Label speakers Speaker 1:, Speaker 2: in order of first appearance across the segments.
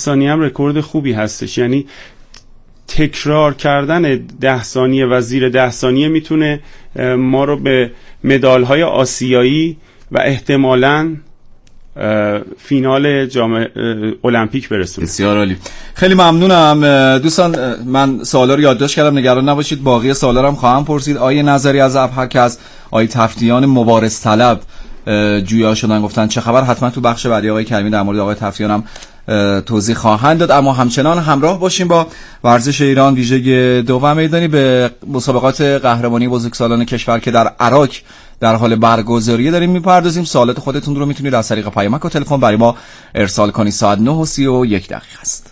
Speaker 1: ثانیه هم رکورد خوبی هستش. یعنی تکرار کردن 10 ثانیه و زیر 10 ثانیه میتونه ما رو به مدال‌های آسیایی و احتمالاً فینال جام المپیک برسونه.
Speaker 2: بسیار عالی، خیلی ممنونم دوستان. من سوالا رو یادداشت کردم، نگران نباشید، باقی سوالا رو هم خواهم پرسید. آیه نظری از ابهک از آیه تفتیان مبارز طلب جویا شدن، گفتن چه خبر؟ حتما تو بخش بعدی آقای کریمی در مورد آقای تفتیان هم توضیح خواهند داد. اما همچنان همراه باشیم با ورزش ایران ویژه دوم میدانی به مسابقات قهرمانی بزرگسالان کشور که در عراق در حال برگزاری داریم میپردازیم. سوالات خودتون رو میتونید از طریق پیامک و تلفن برای ما ارسال کنید. ساعت 9:31 است.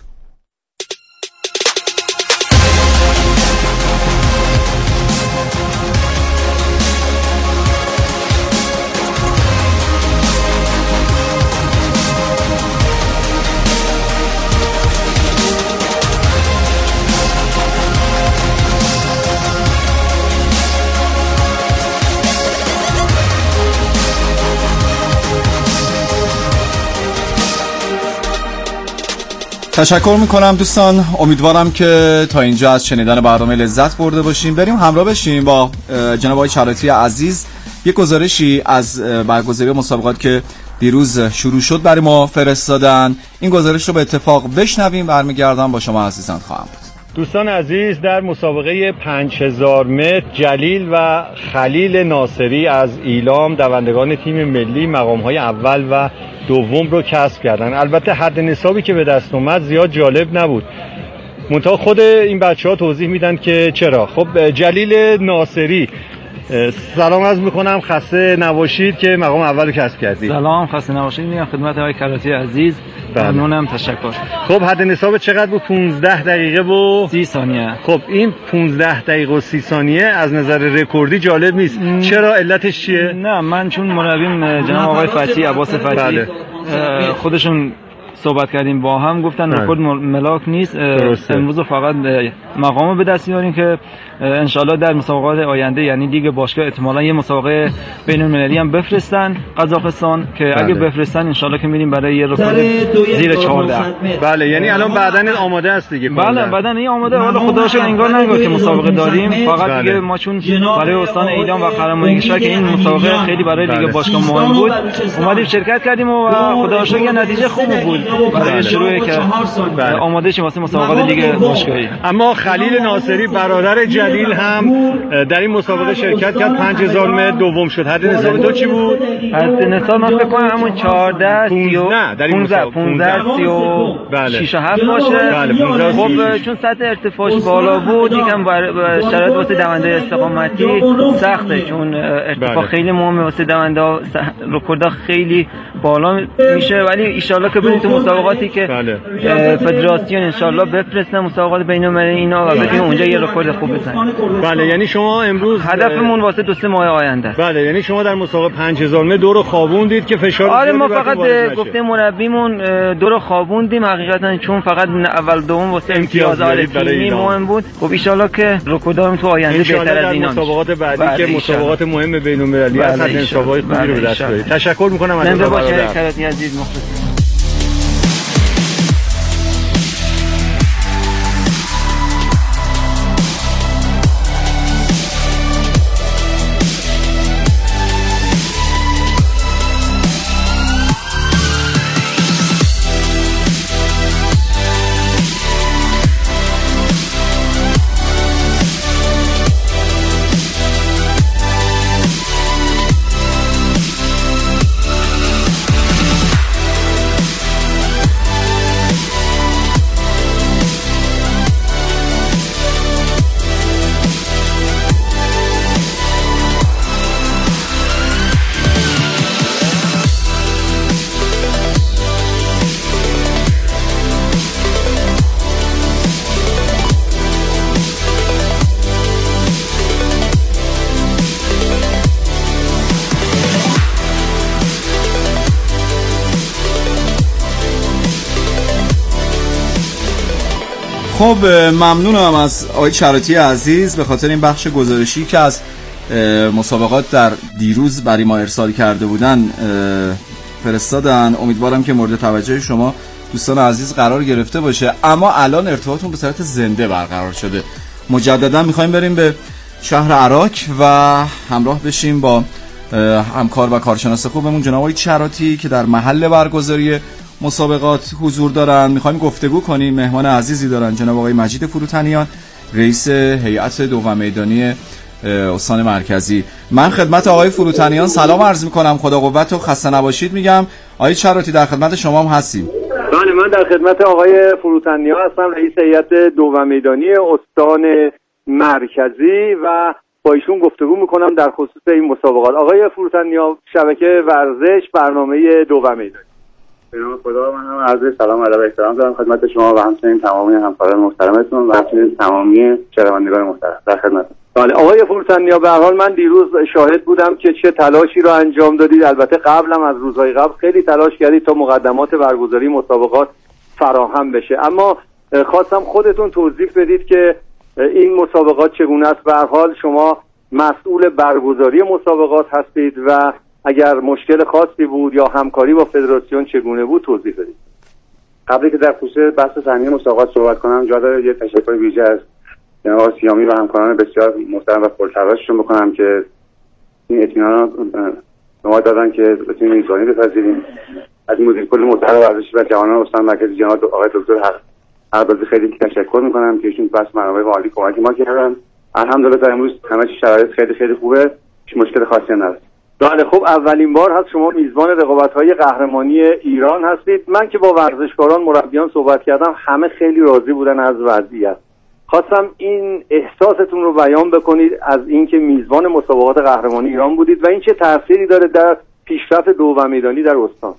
Speaker 2: تشکر میکنم دوستان، امیدوارم که تا اینجا از شنیدن برنامه لذت برده باشیم. بریم همراه بشیم با جناب آقای چراتی عزیز. یک گزارشی از برگزاری مسابقات که دیروز شروع شد برای ما فرستادن. این گزارش رو به اتفاق بشنویم، برمیگردم با شما عزیزان خواهم بود.
Speaker 3: دوستان عزیز، در مسابقه 5000 متر جلیل و خلیل ناصری از ایلام دوندگان تیم ملی مقام‌های اول و دوم رو کسب کردن. البته حد نصابی که به دست اومد زیاد جالب نبود، منتها خود این بچه‌ها توضیح میدن که چرا. خب جلیل ناصری، سلام عرض میکنم، خسته نباشید که مقام اول رو کسب کردید.
Speaker 4: سلام، خسته نباشید میگم خدمت آقای کراتی عزیز. ممنونم، تشکر.
Speaker 3: خب حد نصاب چقدر بود؟ 15 دقیقه و
Speaker 4: 30 ثانیه.
Speaker 3: خب این 15 دقیقه و 30 ثانیه از نظر رکوردی جالب نیست. چرا؟ علتش چیه؟
Speaker 4: نه، من چون مربیم جناب آقای فتحی، عباس فتحی، خودشون صحبت کردیم با هم، گفتن رکورد ملاک نیست، امروز فقط مقام به دست میاریم که انشالله در مسابقات آینده، یعنی دیگه باشگاه احتمالاً یه مسابقه بین المللی هم بفرستن قزاقستان، که اگه بفرستن انشالله که میریم برای یه رکورد زیر 14.
Speaker 3: بله، یعنی الان بدن آماده است دیگه.
Speaker 4: بله، بدن این آماده. حالا خدا رو شکر انگار نگاه که مسابقه داریم، فقط دیگه ما چون برای استان ایلام و قهرمانی کشور که این مسابقه خیلی برای لیگ باشگاه مهم بود، اومدیم شرکت کردیم و خدا رو شکر نتیجه خوب بود برای شروعی که آماده شیم واسه مسابقات لیگ باشگاهی.
Speaker 3: اما خلیل ناصری برادر جلیل هم در این مسابقه شرکت کرد، 5000 متر دوم شد. حد نصاب تو چی بود؟
Speaker 4: حد نصاب من فکر کنم همون 14 15 36 و 7 باشه.
Speaker 3: بله،
Speaker 4: خب چون سطح ارتفاعش بالا بود، یکم شرایط واسه دونده استقامتی سخته، چون ارتفاع خیلی مهمه واسه دونده، رکوردها خیلی بالا میشه. ولی ان شاءالله که بریم تو مسابقاتی که فدراسیون ان شاءالله بفرستن، مسابقات بین‌المللی اینا، و بتونیم اونجا یه رکورد خوب بزنیم.
Speaker 3: بله، یعنی شما امروز
Speaker 4: هدفمون واسه 2-3 ماه آینده است.
Speaker 3: بله، یعنی شما در مسابقه 5000 متر دور خوابوندید که فشار.
Speaker 4: آره، ما فقط گفته مربیمون دور خوابوندیم حقیقتا، چون فقط اول دوم واسه امتیاز تیمی مهم بود. خب ان شاءالله که رکوردام تو آینده بهتر از اینا
Speaker 3: مسابقات بعدی که مسابقات مهم بین‌المللی هست، حسابای خوبی رو به دست بیارید. تشکر می‌کنم از
Speaker 4: شما کراتی عزیز، مخلصم.
Speaker 2: خب ممنونم از آقای چراتی عزیز به خاطر این بخش گزارشی که از مسابقات در دیروز برای ما ارسال کرده بودن فرستادن. امیدوارم که مورد توجه شما دوستان عزیز قرار گرفته باشه. اما الان ارتباطمون به صورت زنده برقرار شده. مجددا میخوایم بریم به شهر عراق و همراه بشیم با همکار و کارشناس خوبمون جناب آقای چراتی که در محل برگزاری مسابقات حضور دارن. میخوایم گفتگو کنیم. مهمان عزیزی دارن جناب آقای مجید فروتنیان، رئیس هیئت دوم میدانی استان مرکزی. من خدمت آقای فروتنیان سلام عرض میکنم، خدا قوت و خسته نباشید میگم. آقای چراتی در خدمت شما هم هستیم.
Speaker 3: بله، من در خدمت آقای فروتنیان هستم، رئیس هیئت دوم میدانی استان مرکزی و با ایشون گفتگو میکنم در خصوص این مسابقات. آقای فروتنیان، شبکه ورزش برنامه دوم میدانی.
Speaker 5: به نام خدا من هم عرض سلام و ادب و احترام دارم خدمت شما و همچنین تمامی همکاران محترمتون و همچنین تمامی شنوندگان محترم در خدمت.
Speaker 3: بله آقای فروتنیان، به هر حال من دیروز شاهد بودم که چه تلاشی رو انجام دادید. البته قبلم از روزهای قبل خیلی تلاش کردید تا مقدمات برگزاری مسابقات فراهم بشه، اما خواستم خودتون توضیح بدید که این مسابقات چگونه است. به هر حال شما مسئول برگزاری مسابقات هستید و اگر مشکل خاصی بود یا همکاری با فدراسیون چگونه بود توضیح بدید.
Speaker 5: قبلی که در خصوص بحث فنی مسابقات صحبت کنم، جا داره یه تشکر ویژه از جناب سیامی و همکاران بسیار محترم و پرتلاششون بکنم که این اطمینان به ما دادن که بتونیم میزبانی بپذیریم. از مدیر کل محترم ورزشی و جوانان استان مرکزی جناب آقای دکتر هربازی خیلی تشکر میکنم که ایشون بس منابع مالی کمک ما کردن. الحمدلله تا امروز همه شرایط خیلی خیلی خوبه، هیچ مشکل خاصی نداره.
Speaker 3: بله خب، اولین بار هست شما میزبان رقابت‌های قهرمانی ایران هستید. من که با ورزشکاران مربیان صحبت کردم، همه خیلی راضی بودن از وضعیت. خواستم این احساستون رو بیان بکنید از اینکه میزبان مسابقات قهرمانی ایران بودید و این چه تأثیری داره در پیشرفت دوم میدانی در استان.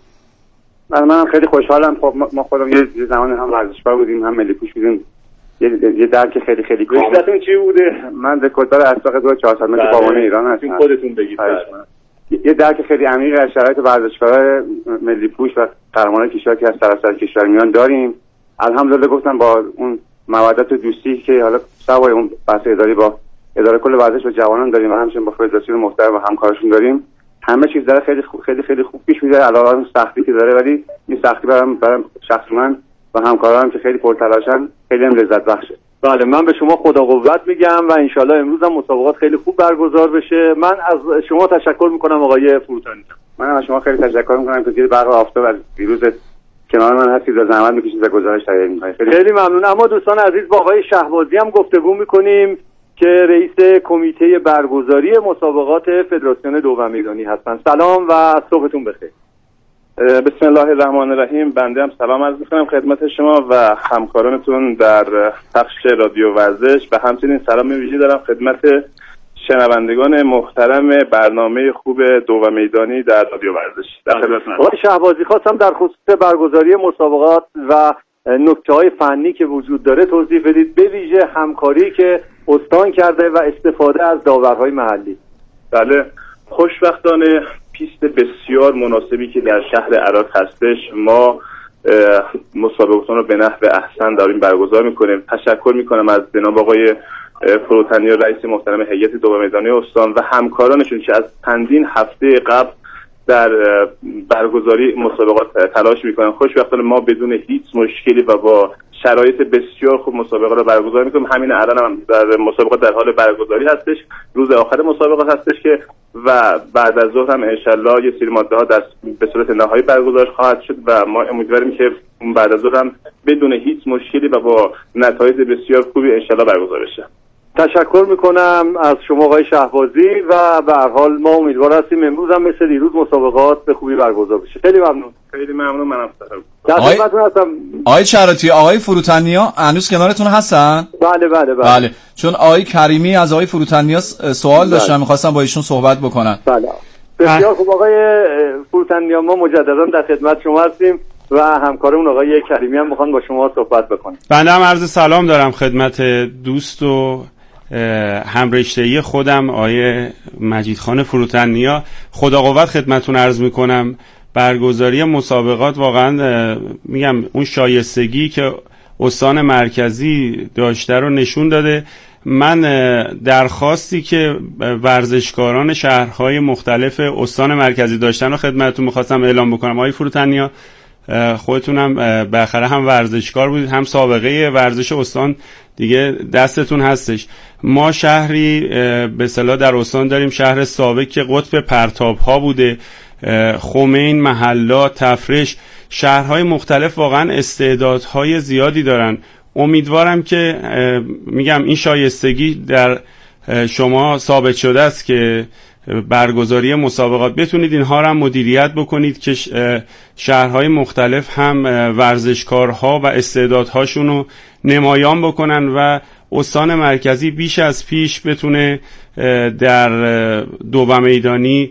Speaker 5: من خیلی خوشحالم. خب ما خودم یه زمان هم ورزشکار بودیم، هم ملی پوش بودیم. یه درک خیلی خیلی کامل.
Speaker 3: رشته‌تون چی بوده؟
Speaker 5: من رکورددار اسبق 2400 متر پاوانه ایران هستم.
Speaker 3: خودتون بگید.
Speaker 5: یه درک خیلی عمیق از شرایط ورزشکارای ملی پوش و قهرمانان کشور که از سراسر کشور میان داریم. الحمدلله گفتم با اون مودت و دوستی که حالا سوای اون بحث اداری با اداره کل ورزش و جوانان داریم و همچنین با فدراسیون محترم و همکارشون داریم، همه چیز داره خیلی خوب پیش میره. علاوه بر سختی که داره، ولی این سختی برام شخص من و همکارانم که خیلی پرتلاشن خیلی هم لذت بخشه.
Speaker 3: بله، من به شما خدا قوت میگم و انشالله امروز هم مسابقات خیلی خوب برگزار بشه. من از شما تشکر میکنم آقای فروتنی.
Speaker 5: من از شما خیلی تشکر میکنم که زیر برق آفتاب از دیروز کنار من هستید و زحمت میکشید و گزارش تهیه میکنید.
Speaker 3: خیلی ممنون. اما دوستان عزیز، با آقای شهبازی هم گفتگو میکنیم که رئیس کمیته برگزاری مسابقات فدراسیون دوم میدانی هستند. سلام و صبحتون بخیر.
Speaker 6: بسم الله الرحمن الرحیم. بنده هم سلام عرض می‌کنم خدمت شما و همکارانتون در پخش رادیو ورزش و همچنین سلام ویژه دارم خدمت شنوندگان محترم برنامه خوب دوم میدانی در رادیو ورزش. در خدمتتون.
Speaker 3: آقای شهبازی، خواستم در خصوص برگزاری مسابقات و نکته‌های فنی که وجود داره توضیح بدید، به ویژه همکاری که استان کرده و استفاده از داورهای محلی.
Speaker 6: بله، خوشبختانه پیست بسیار مناسبی که در شهر عراق هستش، ما مسابقاتون رو به نحو احسن داریم برگزار میکنیم. تشکر میکنم از جناب آقای فروتنی رئیس محترم هیئت دوم میدانی استان و همکارانشون که از چندین هفته قبل در برگزاری مسابقات تلاش میکنن. خوشبختانه ما بدون هیچ مشکلی و با شرایط بسیار خوب مسابقه رو برگزار میکنیم. همین الان هم در مسابقات در حال برگزاری هستش، روز آخر مسابقات هستش که و بعد از ظهر هم انشالله یه سری ماده ها به صورت نهایی برگزار خواهد شد و ما امیدواریم که بعد از ظهر هم بدون هیچ مشکلی و با نتایج بسیار خوبی انشالله برگزار بشه.
Speaker 3: تشکر میکنم از شما آقای شهبازی و به هر حال ما امیدوار هستیم امروز هم مثل دیروز مسابقات به خوبی برگزار بشه. خیلی ممنون.
Speaker 6: خیلی ممنون. منم
Speaker 2: آقای چراتی، آقای فروتنیا هنوز کنارتون هستن؟
Speaker 3: بله.
Speaker 2: چون آقای کریمی از آقای فروتنیا سوال داشتن، می‌خواستم با ایشون صحبت بکنن.
Speaker 3: بله. بسیار خوب آقای فروتنیا، ما مجددا در خدمت شما هستیم و همکارمون آقای کریمی هم می‌خوان با شما صحبت بکنن.
Speaker 1: بنده هم عرض سلام دارم خدمت دوست و همرشته‌ای خودم آقای مجید خان فروتنیا. خدا قوت خدمتتون عرض میکنم. برگزاری مسابقات واقعا میگم اون شایستگی که استان مرکزی داشته رو نشون داده. من درخواستی که ورزشکاران شهرهای مختلف استان مرکزی داشتن رو خدمتتون میخواستم اعلام بکنم آقای فروتنیا خودتونم بالاخره هم ورزشکار بودید، هم سابقه ورزش استان دیگه دستتون هستش. ما شهری به اصطلاح در استان داریم، شهر سابق که قطب پرتاب ها بوده، خمین، محلات، تفرش، شهرهای مختلف واقعا استعدادهای زیادی دارن. امیدوارم که میگم این شایستگی در شما ثابت شده است که برگزاری مسابقات بتونید اینها را هم مدیریت بکنید که شهرهای مختلف هم ورزشکارها و استعدادهاشون رو نمایان بکنن و استان مرکزی بیش از پیش بتونه در دو میدانی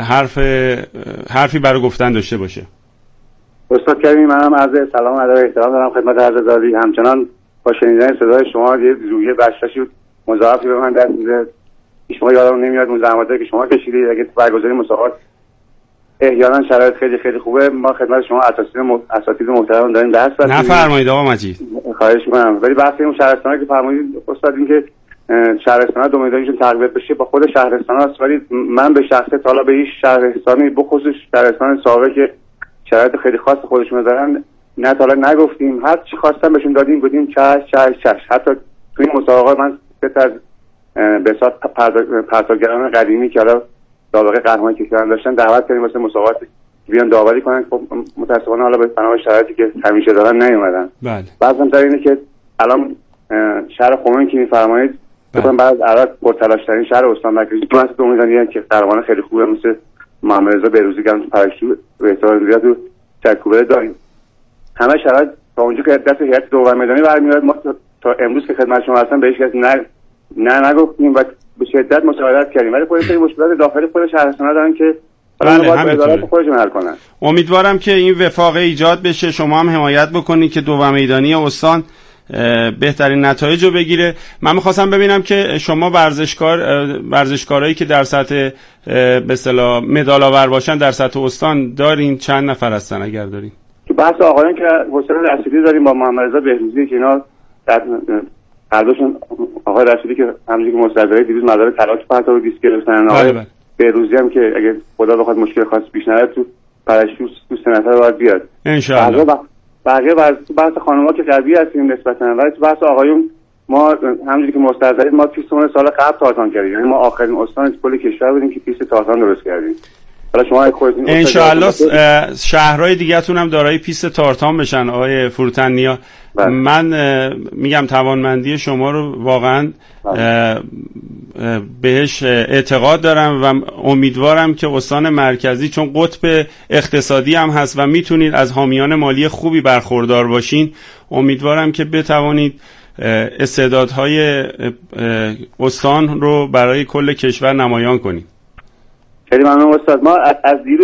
Speaker 1: حرفی برای گفتن داشته باشه.
Speaker 5: استاد کریمی، منم عرض سلام و ادب و احترام دارم خدمت حضرت. همچنان با شنیدن صدای شما یه روحیه بخششی مضاعفی به من دست میده. شما یادم نمیاد اون زحماتی که شما کشیدید. اگه برگزاری مسابقات احیانا شرایط خیلی خیلی خوبه، ما خدمت شما اساتید محترم داریم درس بدیم.
Speaker 1: نفرمایید آقا مجید.
Speaker 5: خواهش می‌کنم. ولی بحث اون شهرستان‌ها که فرمودید استاد، این که شهرستان‌ها دو میدانیشون تقویت بشه با خود شهرستان‌هاست، ولی من به شخصه تا حالا به هیچ شهرستانی بخصوص شهرستان سابق که شرایط خیلی خاص خودشون دارن نه تا حالا نگفتیم. هر چی خواستن بهشون دادیم، گفتیم چش. حتی تو این مسابقات من از به حساب پرتابگران قدیمی که حالا سابقه قهرمانی کشور داشتن دعوت کردیم واسه مسابقات بیان داوری کنن. خب متأسفانه حالا به بنا به شرایطی که همیشه دارن نیومدن.
Speaker 1: بله.
Speaker 5: بعضی در اینه که الان شهر خمین که می‌فرمایید مثلا بعد از عراق پرتلاش‌ترین شهر استان مرکزی تو مثلا دومیدن که قهرمان خیلی خوبه مثل محمد رضا بهروزی که تو پرشتو به احتمال زیاد تو چکوبه داریم. همه شرایط تا اونجا که دست هیئت دوم میدانی برمیاد. ما تا امروز که خدمت شما هستم به هیچ کس نگفتیم و به شدت مساعدت کردیم، ولی خود سری مشکلات داخلی خود شهرستان‌ها دارن که
Speaker 1: بله همینطوره.
Speaker 5: خودشون حل کنن.
Speaker 1: امیدوارم که این وفاق ایجاد بشه، شما هم حمایت بکنید که دو میدانی استان بهترین نتایج رو بگیره. من می‌خواستم ببینم که شما ورزشکارایی که در سطح به اصطلاح مدال آور باشن در سطح استان دارین، چند نفر هستن اگر دارین؟
Speaker 5: تو بحث آقایان که حسین رشیدی داریم با محمد رضا بهروزی که اینا قلبشون آقای رشیدی که همونجوری که مستدرک دیروز مدال طلا تو پرتاب دیسک گرفتن، آقای بهروزی هم که اگه خدا بخواد مشکل خاص پیش نیاد تو پرشتو تو 3 نفر باید بیاد
Speaker 1: ان شاء الله.
Speaker 5: بقیه بحث خانم‌ها که قوی هستیم نسبتاً، ولی تو بحث آقایون ما همونجوری که مستدرک ما پیستمون سال قبل تارتان کردیم، یعنی ما آخرین استان کل کشور بودیم که پیست تارتان درست کردیم. حالا شما خودتون
Speaker 1: ان شاء الله شهرهای دیگه‌تون هم دارای پیست تارتان بشن آقای فروتن نیا. من میگم توانمندی شما رو واقعا بهش اعتقاد دارم و امیدوارم که استان مرکزی چون قطب اقتصادی هم هست و میتونید از حامیان مالی خوبی برخوردار باشین، امیدوارم که بتوانید استعدادهای استان رو برای کل کشور نمایان کنید.
Speaker 5: خیلی ممنون استاد. ما از دیروز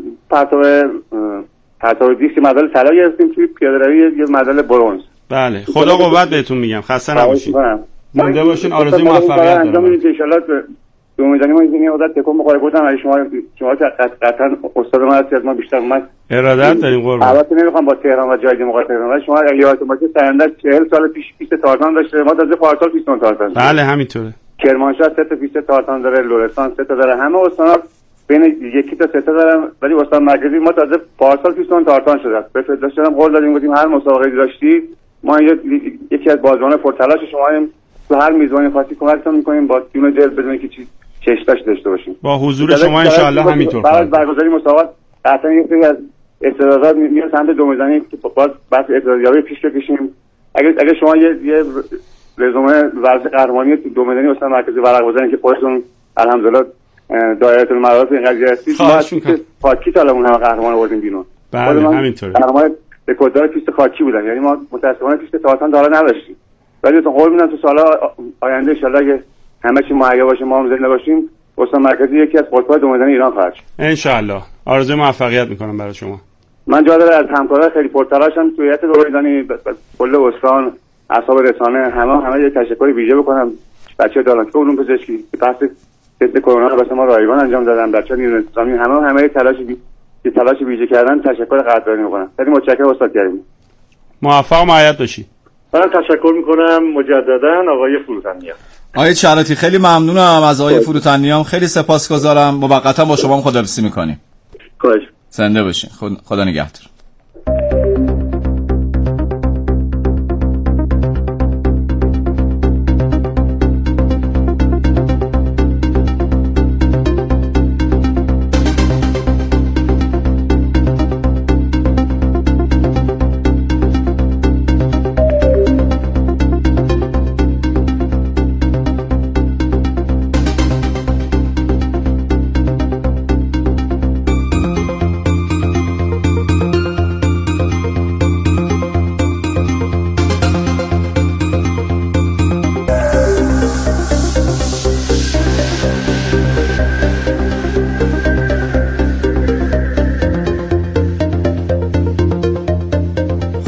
Speaker 5: پرتاب دیسک مدال طلا گرفتیم، توی پیاده‌روی یه مدال برنز.
Speaker 1: بله خدا قوت بهتون میگم، خسته نباشید. مونده باشین، آرزوی موفقیت دارم.
Speaker 5: ان شاء الله دو میدانی ما این مدت تکون بخوره گفتم اگه شما قطعا استاد ما هستید از ما بیشتر اومد
Speaker 1: ارادت داریم قربان.
Speaker 5: البته نمیخوام با تهران و جای دیگه مقایسه کنم، ولی شما اگه یادتون باشه سرنده 40 سال پیش پیست تارتان داشته، ما تازه پارسال پیستون تارتان.
Speaker 1: بله همینطوره.
Speaker 5: کرمانشاه 3 تا پیست تارتان داره، لرستان 3 تا داره، همه استان‌ها بین 1 تا 3 تا دارن، ولی استان مرکزی ما تازه پارسال پیستون تارتان شده است. به فدراسیون قول دادیم گفتیم هر مسابقه‌ای داشتید ما یکی از بازیکن پرتلاش شما تو هر میزبانی خاصی کمکتون می‌کنیم با جون دل بدون که چیز چشمش داشته باشیم.
Speaker 1: با حضور شما ان شاء الله همینطور.
Speaker 5: بعد برگزاری مسابقات قطعا یه سری از استعدادات میاد سمت دو میزانی که باز بحث استعدادیابی پیش بکشیم. اگه شما یه رزومه ورزش قهرمانی دو میدانی استان مرکزی ورق بزنید که خودتون الحمدلله دایره المعارف این قضیه هستید، ما خاکی تالمون هم قهرمان آوردیم بیرون.
Speaker 1: بله همینطوره.
Speaker 5: قهرمان رکورددار پیست خاکی بودن، یعنی ما متأسفانه پیست تارتان دارا نداشتیم. ولی تو قول میدم تو سال‌ها آینده ان شاءالله اگه همه چی مهیا باشه ما هم زنده باشیم، استان مرکزی یکی از قطب‌های دو میدانی ایران خواهد شد
Speaker 1: ان شاء الله. آرزوی موفقیت میکنم برای شما.
Speaker 5: من جا داره از همکارای خیلی پرتلاشم تو هیئت دو میدانی کل استان اصحاب رسانه همه یه تشکر ویژه بکنم. بچه‌ها دانشگاه علوم پزشکی که بحث تست کرونا رو واسه ما رایگان انجام دادن، بچه‌ها نیروی انتظامی همه تلاش ویژه کردن، تشکر قدردانی میکنم. خیلی متشکرم استاد کریم.
Speaker 1: موفق و معید باشی.
Speaker 3: من تشکر میکنم مجددا آقای فروتنی.
Speaker 2: آقای چراتی خیلی ممنونم از آقای فروتنی، خیلی سپاسگزارم. موقتا با شما خداحافظی میکنیم.
Speaker 5: خواهش.
Speaker 2: زنده باشین. خدا نگهدار.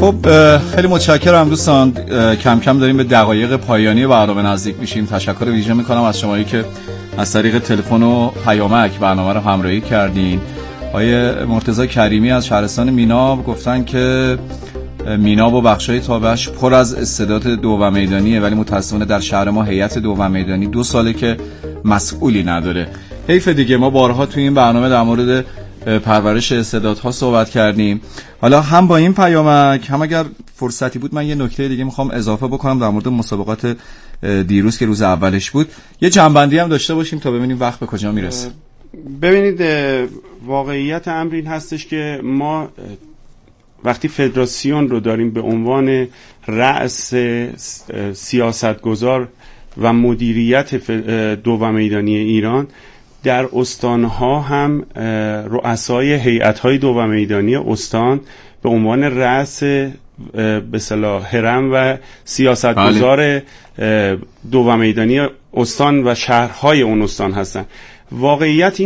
Speaker 2: خب خیلی متشکرم دوستان، کم کم داریم به دقایق پایانی برنامه نزدیک میشیم. تشکر ویژه میکنم از شمایی که از طریق تلفن و پیامک برنامه رو همراهی کردین. آقای مرتضی کریمی از شهرستان میناب گفتن که میناب و بخشای تابعش پر از استعداد دو و میدانیه، ولی متاسفانه در شهر ما هیئت دو و میدانی 2 ساله که مسئولی نداره. حیف دیگه، ما بارها توی این برنامه در مورد پرورش استعدادها صحبت کردیم. حالا هم با این پیامک هم اگر فرصتی بود من یه نکته دیگه میخوام اضافه بکنم در مورد مسابقات دیروز که روز اولش بود، یه جنبندی هم داشته باشیم تا ببینیم وقت به کجا میرسه.
Speaker 1: ببینید واقعیت امر این هستش که ما وقتی فدراسیون رو داریم به عنوان رأس سیاستگزار و مدیریت دو و میدانی ایران، در استانها هم رؤسای هیئت‌های دو و میدانی استان به عنوان رأس به اصطلاح هرم و سیاستگزار دو و میدانی استان و شهرهای اون استان هستن. واقعیت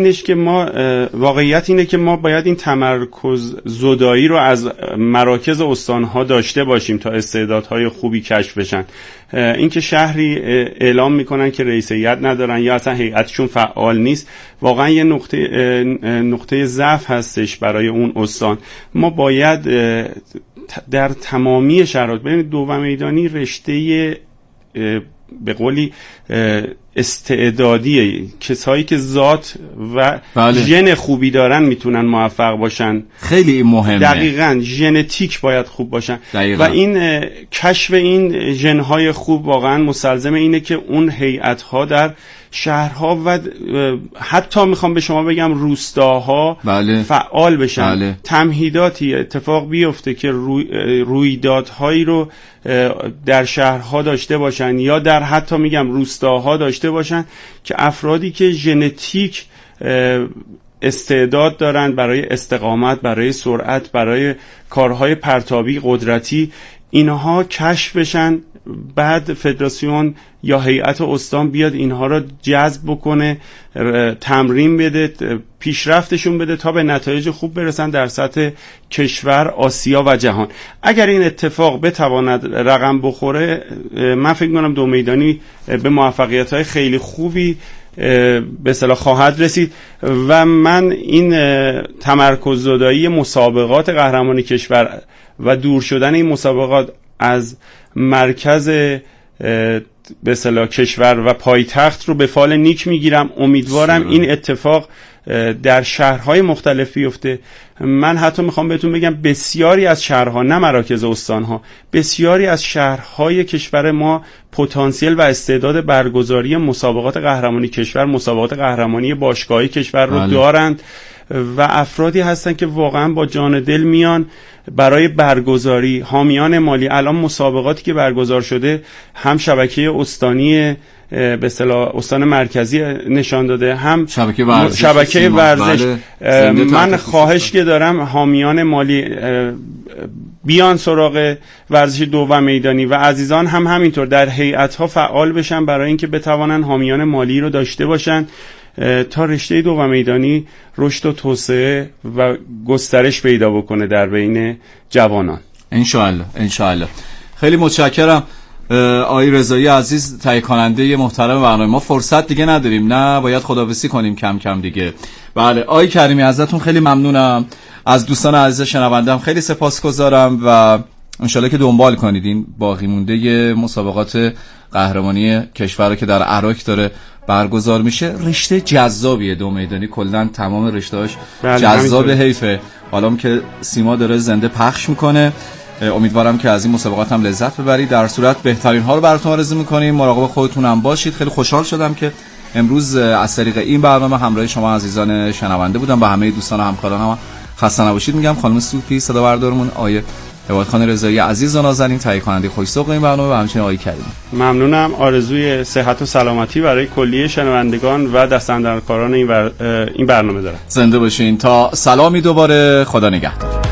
Speaker 1: اینه که ما باید این تمرکز زدایی رو از مراکز استانها داشته باشیم تا استعدادهای خوبی کشف بشن. اینکه شهری اعلام میکنن که رئیس هیئت ندارن یا اصلا هیئتشون فعال نیست، واقعا یه نقطه ضعف هستش برای اون استان. ما باید در تمامی شرایط، ببینید دو و میدانی رشته به قولی استعدادیه، کسایی که ذات و ژن خوبی دارن میتونن موفق باشن.
Speaker 2: خیلی مهمه.
Speaker 1: دقیقاً ژنتیک باید خوب باشن.
Speaker 2: دقیقاً.
Speaker 1: و این کشف این ژنهای خوب واقعا مستلزم اینه که اون هیئت‌ها در شهرها و حتی میخوام به شما بگم روستاها فعال بشن. تمهیداتی اتفاق بیفته که رویدادهایی رو در شهرها داشته باشن یا در حتی میگم روستاها داشته باشن که افرادی که ژنتیک استعداد دارن برای استقامت، برای سرعت، برای کارهای پرتابی قدرتی، اینها کشف بشن. بعد فدراسیون یا هیئت استان بیاد اینها را جذب بکنه، تمرین بده، پیشرفتشون بده تا به نتایج خوب برسن در سطح کشور، آسیا و جهان. اگر این اتفاق بتواند رقم بخوره، من فکر می‌کنم دو میدانی به موفقیت‌های خیلی خوبی به اصطلاح خواهد رسید. و من این تمرکز زدایی مسابقات قهرمانی کشور و دور شدن این مسابقات از مرکز به اصطلاح کشور و پایتخت رو به فال نیک میگیرم. امیدوارم این اتفاق در شهرهای مختلف بیفته. من حتی میخوام بهتون بگم بسیاری از شهرها، نه مراکز استانها، بسیاری از شهرهای کشور ما پتانسیل و استعداد برگزاری مسابقات قهرمانی کشور، مسابقات قهرمانی باشگاهی کشور رو دارند و افرادی هستن که واقعا با جان دل میان برای برگزاری. حامیان مالی، الان مسابقاتی که برگزار شده هم شبکه استانی به اصطلاح استان مرکزی نشان داده، هم شبکه ورزش. من خواهش که دارم حامیان مالی بیان سراغ ورزش دو و میدانی و عزیزان هم همینطور در هیئت‌ها فعال بشن برای اینکه بتوانن حامیان مالی رو داشته باشن تا رشته دو و میدانی رشد و توسعه و گسترش پیدا بکنه در بین جوانان.
Speaker 2: انشاءالله. خیلی متشکرم آقای رضایی عزیز، تهیه کننده محترم برنامه. ما فرصت دیگه نداریم، نه باید خداحافظی کنیم کم کم دیگه. بله آقای کریمی ازتون خیلی ممنونم. از دوستان عزیز شنوندم خیلی سپاسگزارم و انشالله که دنبال کنید این باقی مونده مسابقات قهرمانی کشور که در عراق داره برگزار میشه. رشته جذابیه دو میدانی، کلا تمام رشته‌هاش جذاب. حیفه حالا که سیما داره زنده پخش میکنه. امیدوارم که از این مسابقات هم لذت ببرید. در صورت بهترین ها رو براتون آرزو میکنیم. مراقب خودتون هم باشید. خیلی خوشحال شدم که امروز از طریق این برنامه همراه شما عزیزان شنونده بودم. با همه دوستان و همکارانم خسته نباشید میگم. خانم سوپی صدا بردارمون، آیه عباد خان رضایی عزیز و نازنین تهیه کننده خوش‌ذوق این برنامه و همچنین آقای کریمی.
Speaker 1: ممنونم. آرزوی صحت و سلامتی برای کلیه شنوندگان و دستاندرکاران این برنامه دارم.
Speaker 2: زنده باشین. تا سلامی دوباره. خدا نگهدار.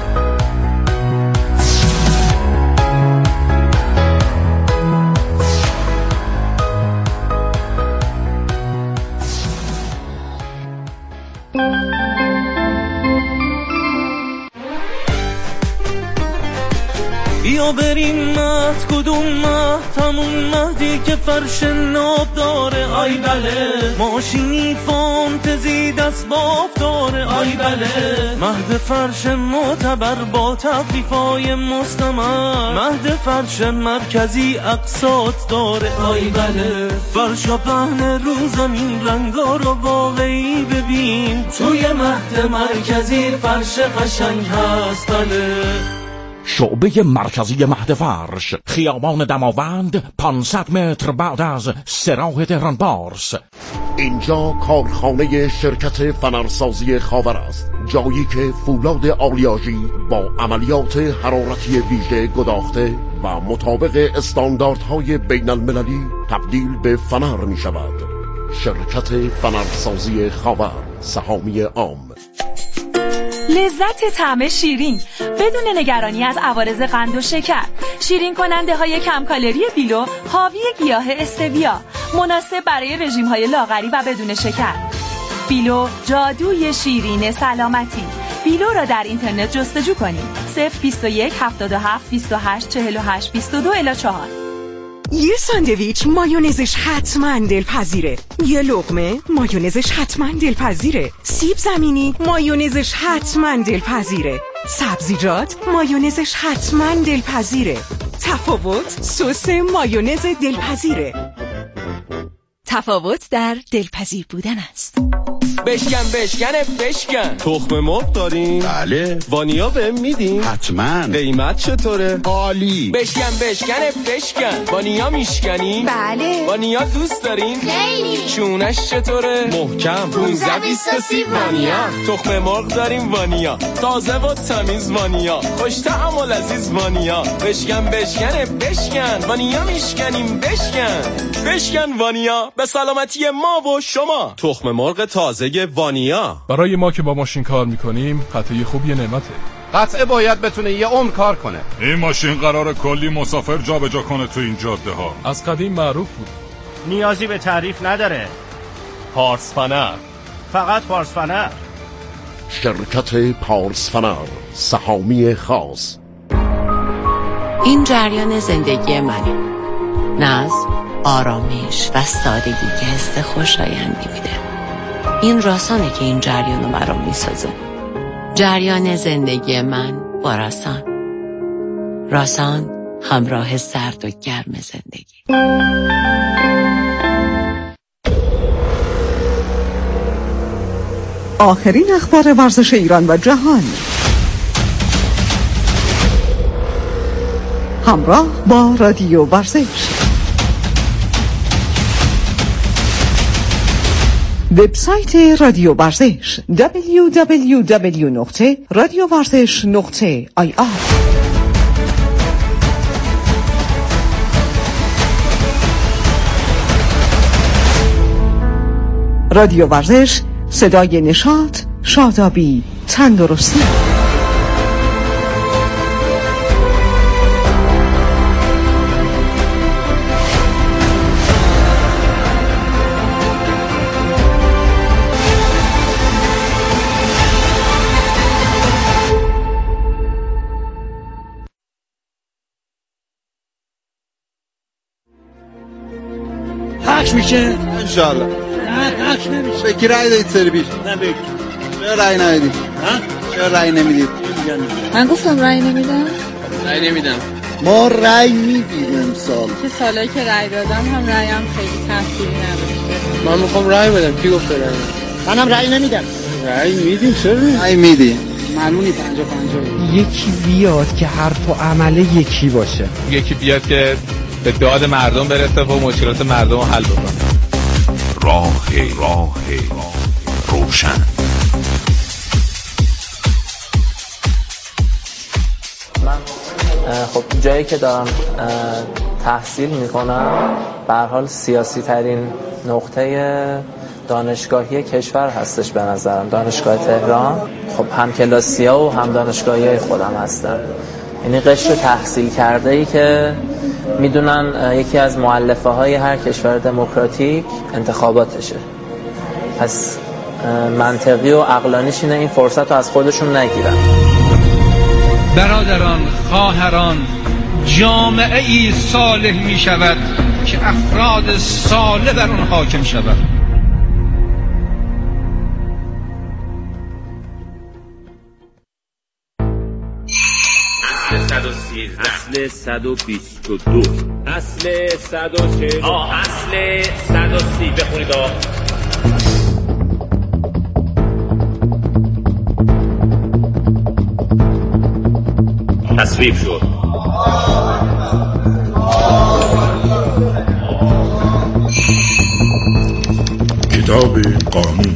Speaker 7: ما بریم مهد کدوم مهد همون مهدی که فرش ناب داره آی بله ماشینی فانتزی دست باف داره آی بله مهد فرش معتبر با تخفیفای مستمر مهد فرش مرکزی اقساط داره آی بله فرشا پهن رو زمین رنگا رو واقعی ببین توی مهد مرکزی فرش قشنگ هست بله
Speaker 8: شعبه مرکزی مهد فرش خیابان دماوند 500 متر بعد از سراح تهران پارس.
Speaker 9: اینجا کارخانه شرکت فنرسازی خاور است، جایی که فولاد آلیاژی با عملیات حرارتی ویژه گداخته و مطابق استانداردهای بین المللی تبدیل به فنر می شود. شرکت فنرسازی خاور، سهامی عام.
Speaker 10: لذت طعم شیرین بدون نگرانی از عوارض قند و شکر. شیرین کننده های کم کالری بیلو حاوی گیاه استویا، مناسب برای رژیم های لاغری و بدون شکر. بیلو جادوی شیرین سلامتی. بیلو را در اینترنت جستجو کنید. 021 77 28 48 22 الی 4.
Speaker 11: یه ساندویچ مایونزش حتما دلپذیره. یه لقمه مایونزش حتما دلپذیره. سیب زمینی مایونزش حتما دلپذیره. سبزیجات مایونزش حتما دلپذیره. تفاوت سس مایونز دلپذیره. تفاوت در دلپذیر بودن است.
Speaker 7: بشکن تخم مرغ داریم؟
Speaker 12: بله.
Speaker 7: وانیا بهم میدین؟
Speaker 12: حتما.
Speaker 7: قیمت چطوره؟
Speaker 12: عالی.
Speaker 7: بشکن وانیا میشکنی؟
Speaker 11: بله.
Speaker 7: وانیا دوست دارین؟
Speaker 11: خیلی.
Speaker 7: چونش چطوره؟ محکم 15 20 30 وانیا. تخم مرغ داریم وانیا، تازه و تمیز وانیا، خوش طعم و لذیذ وانیا. بشکن وانیا میشکنیم. بشکن وانیا به سلامتی ما و شما. تخم مرغ تازه وانیا.
Speaker 13: برای ما که با ماشین کار میکنیم قطعه خوب یه نعمته.
Speaker 14: قطعه باید بتونه یه عمر کار کنه.
Speaker 15: این ماشین قراره کلی مسافر جابجا کنه تو این جاده ها.
Speaker 13: از قدیم معروف بود.
Speaker 16: نیازی به تعریف نداره. پارس فنر، فقط پارس فنر.
Speaker 9: شرکت پارس فنر، سهامی خاص.
Speaker 17: این جریان زندگی منه. نظم، آرامش و سادگی که حس خوشایندی میده. این راسانه که این جریان رو برام میسازه. جریان زندگی من با راسان. راسان، همراه سرد و گرم زندگی.
Speaker 18: آخرین اخبار ورزش ایران و جهان، همراه با رادیو ورزش. وبسایت رادیو ورزش www.radiovarzesh.ir. رادیو ورزش، صدای نشاط، شادابی، تندرستی.
Speaker 19: پخش میشه انشالله. نه پخش نمیشه. به کی رای دادید سری پیش؟ نه به کی؟ چرا رای ندادید؟ چرا رای نمیدید؟
Speaker 20: من گفتم رای نمیدم.
Speaker 19: رای نمیدم. ما رای میدیم امسال.
Speaker 20: که سالایی که رای دادم هم رایم خیلی تأثیری نداشته.
Speaker 19: من میخوام رای بدم. کی گفت رای؟
Speaker 20: منم رای نمیدم.
Speaker 19: رای میدیم. چرا رای میدیم؟
Speaker 20: معلومی 50-50.
Speaker 21: یکی بیاد که حرف و عمل یکی باشه.
Speaker 22: یکی بیاد که به داد مردم برسه و مشکلات مردم رو حل بکنه.
Speaker 8: راه روشن.
Speaker 23: من خب جایی که دارم تحصیل میکنم به هر حال سیاسی ترین نقطه دانشگاهی کشور هستش به نظرم. دانشگاه تهران خب هم کلاسی‌ها و هم دانشگاهی خودم هستن. یعنی قشر تحصیل کرده ای که میدونن یکی از مؤلفه های هر کشور دموکراتیک انتخاباتشه. پس منطقی و عقلانیش اینه این فرصت رو از خودشون نگیرن.
Speaker 24: برادران، خواهران،
Speaker 4: جامعه ای صالح می شود که افراد صالح بر آن حاکم شود.
Speaker 6: اصل 122 اصل 140 اصل 130 بخونید تصویب شد.
Speaker 9: کتاب قانون.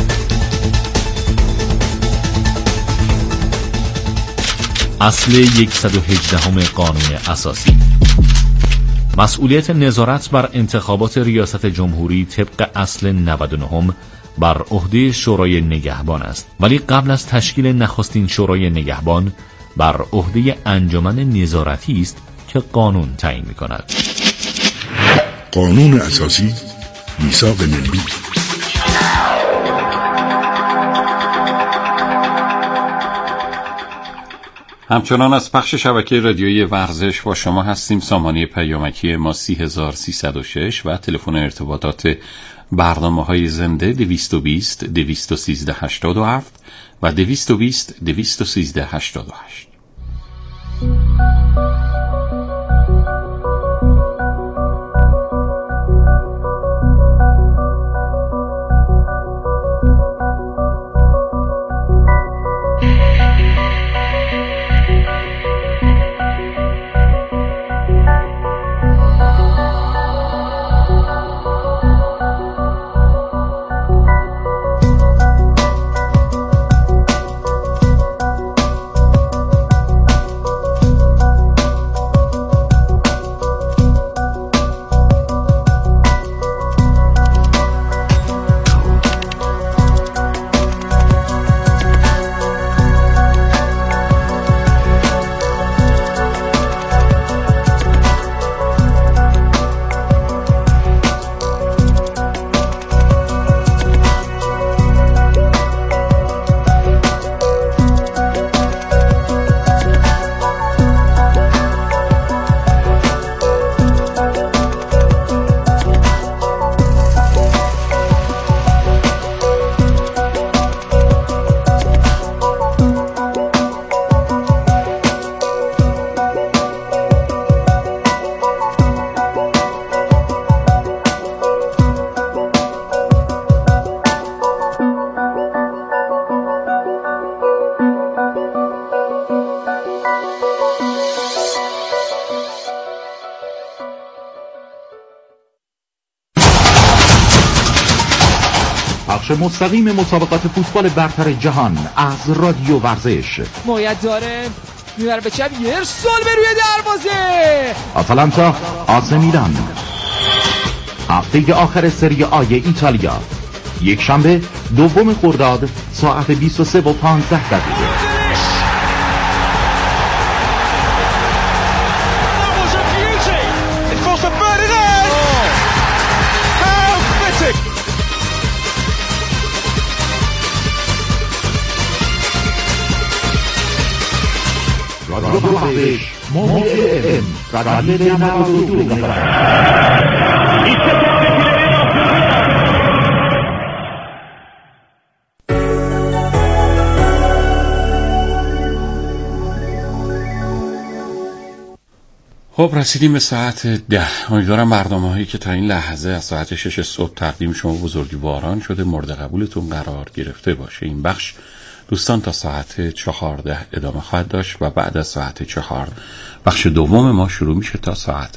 Speaker 12: اصل 118 قانون اساسی. مسئولیت نظارت بر انتخابات ریاست جمهوری طبق اصل 99 بر عهده شورای نگهبان است، ولی قبل از تشکیل نخستین شورای نگهبان بر عهده انجمن نظارتی است که قانون تعیین می‌کند.
Speaker 9: قانون اساسی، میثاق ملی.
Speaker 24: همچنان از پخش شبکه رادیویی ورزش با شما هستیم. سامانه پیامکی ما 30306 و تلفن ارتباطات برنامه‌های زنده 220 213 87 و 220 213 88.
Speaker 8: پخش مستقیم مسابقات فوتبال برتر جهان از رادیو ورزش.
Speaker 21: موید داره میبره به چپ، یه سال به روی دروازه.
Speaker 8: آتالانتا آسه میلان. هفته آخر سری آی ایتالیا، یک شنبه 2 خرداد ساعت 23:15.
Speaker 24: خب رسیدیم به ساعت 10. امیدوارم برنامه‌هایی که تا این لحظه از ساعت 6 صبح تقدیم شما بزرگواران شده مورد قبولتون قرار گرفته باشه. این بخش دوستان تا ساعت 14 ادامه خواهد داشت و بعد از ساعت 4 بخش دوم ما شروع میشه تا ساعت